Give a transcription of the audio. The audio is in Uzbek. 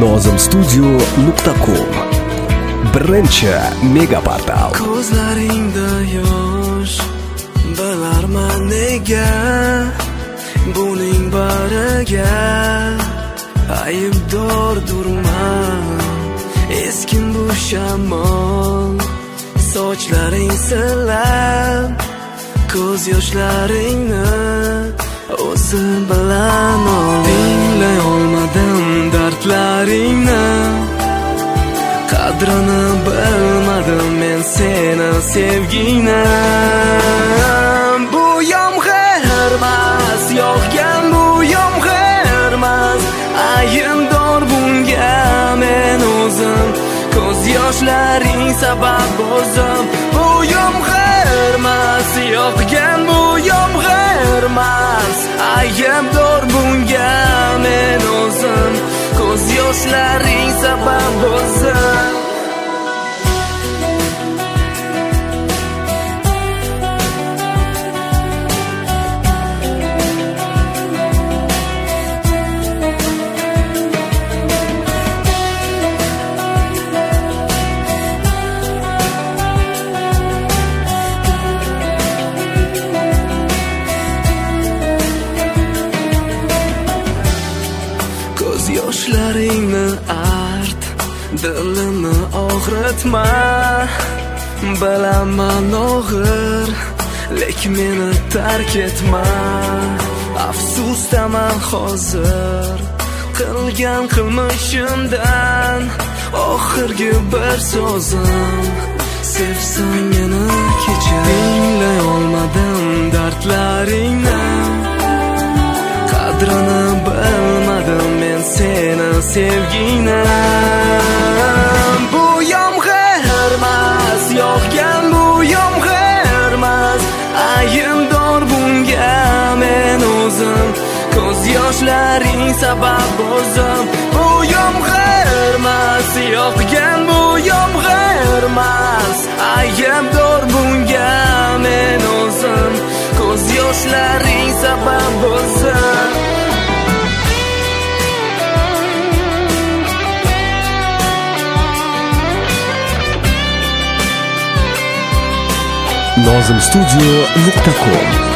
nozimstudio.com birinchi mega portal. Ko'zlaringda yosh, bilarman nega buning bariga aybdordurman. Eskin bu shamol, sochlaring silab, ko'z yoshlaringni o'zi bilan ol. Dinglay olmadim dardlaringni, qadrini bilmadim men seni sevgingni. Bu yomg'irmas, yog'gan bu yomg'irmas, ayimdor bunga men o'zim, ko'z yoshlaring sabab bo'ldim. Bu yomg'irmas, yog'gan bu yomg'irmas, ayimdor bunga men o'zim, ko'z yoshlaring sabab bo'ldim. Ko'z yoshlaringni art, dilimni og'ritma. Bilaman og'ir, lekin meni tark etma. Afsusdaman hozir qilgan qilmishimdan, oxirgi bir so'zim sevsang meni kechir. Dinglay olmadim dardlaringni, qadrini bilmadim men seni sevgingni. Bu yomg'irmas, yog'gan bu yomg'irmas, ayimdor bunga men o'zim, ko'z yoshlaring sabab bo'ldim. Bu yomg'irmas, yog'gan bu yomg'irmas, ayimdor bunga men o'zim, ko'z yoshlaring sabab bo'ldim. nozimstudio.com